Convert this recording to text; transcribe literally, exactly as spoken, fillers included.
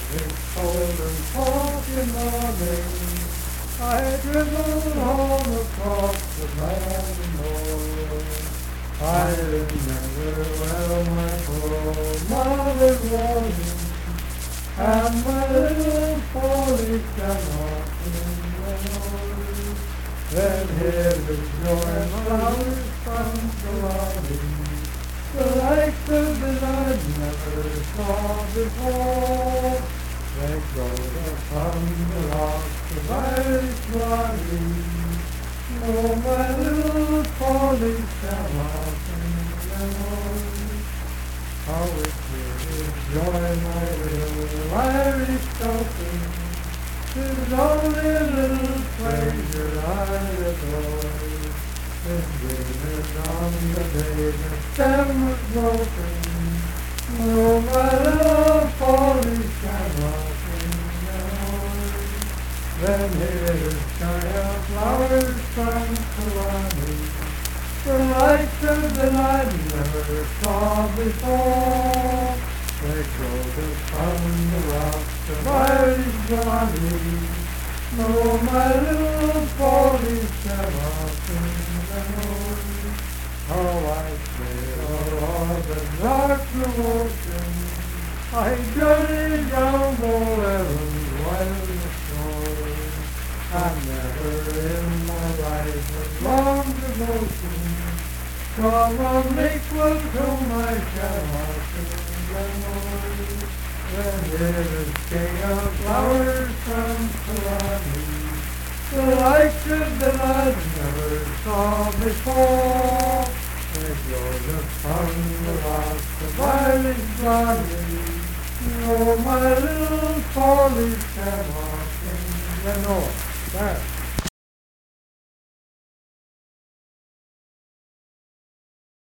It's cold and fog in the morning. I drizzle home across the valley moor. I remember well my poor mother was, and my little Polly cannot in the morning. Then here is joy flowers from the valley, the likes of it I never saw before. They grow upon the rocks of Irish valley. Oh, my little Polly shall often memory. How it gives joy, my little Irish dolphin. 'Tis only a little pleasure I adore. It gleamed on the day the stem was broken. Oh, my little Polly shall often memory. Then here's China flowers from Killarney, the likes of them I never saw before. They grow upon the rocks of Irish Johnny. Oh, my little Polly shall often memory. How I sail o'er the dark blue ocean, I journey down the Leban's wild shore. I never in my life with long devotion saw one equal to my Shamrock memory. Then here is king of flowers from Killarney, the likes of that I never saw before. They grow upon the rocks of Irish Valley. Oh, my little Polly shall walk in the north. There.